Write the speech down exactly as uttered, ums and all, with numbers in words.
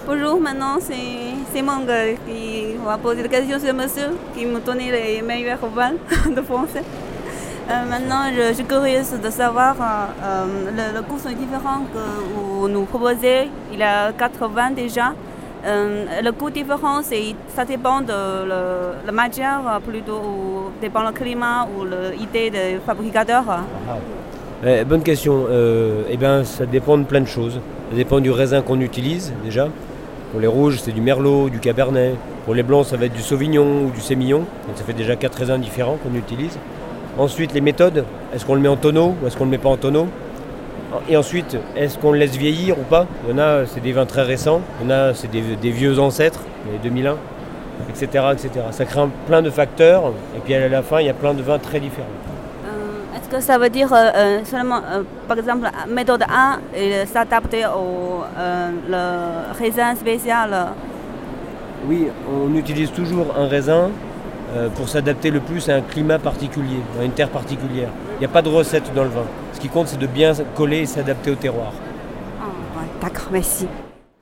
Bonjour, maintenant c'est c'est Mong qui va poser la question sur monsieur qui me donnait les meilleurs vins de français. Euh, maintenant, je suis curieuse de savoir, euh, le, le goût sont différents que vous nous proposez. Il y a quatre vins déjà. Euh, le goût différent, c'est, ça dépend de le, la matière plutôt, ou dépend le climat ou l'idée du fabricateur. Ah. Eh, bonne question. Euh, eh bien, ça dépend de plein de choses. Ça dépend du raisin qu'on utilise déjà. Pour les rouges, c'est du merlot, du cabernet. Pour les blancs, ça va être du sauvignon ou du sémillon. Donc ça fait déjà quatre raisins différents qu'on utilise. Ensuite, les méthodes. Est-ce qu'on le met en tonneau ou est-ce qu'on ne le met pas en tonneau? Et ensuite, est-ce qu'on le laisse vieillir ou pas? Il y en a, c'est des vins très récents. Il y en a, c'est des, des vieux ancêtres, les deux mille un, et cetera, et cetera. Ça crée un, plein de facteurs. Et puis à la fin, il y a plein de vins très différents. Euh, est-ce que ça veut dire euh, seulement, euh, par exemple, méthode un, et s'adapter au euh, le raisin spécial? Oui, on utilise toujours un raisin euh, pour s'adapter le plus à un climat particulier, à une terre particulière. Il n'y a pas de recette dans le vin. Ce qui compte, c'est de bien coller et s'adapter au terroir. Ah, ouais, d'accord, merci.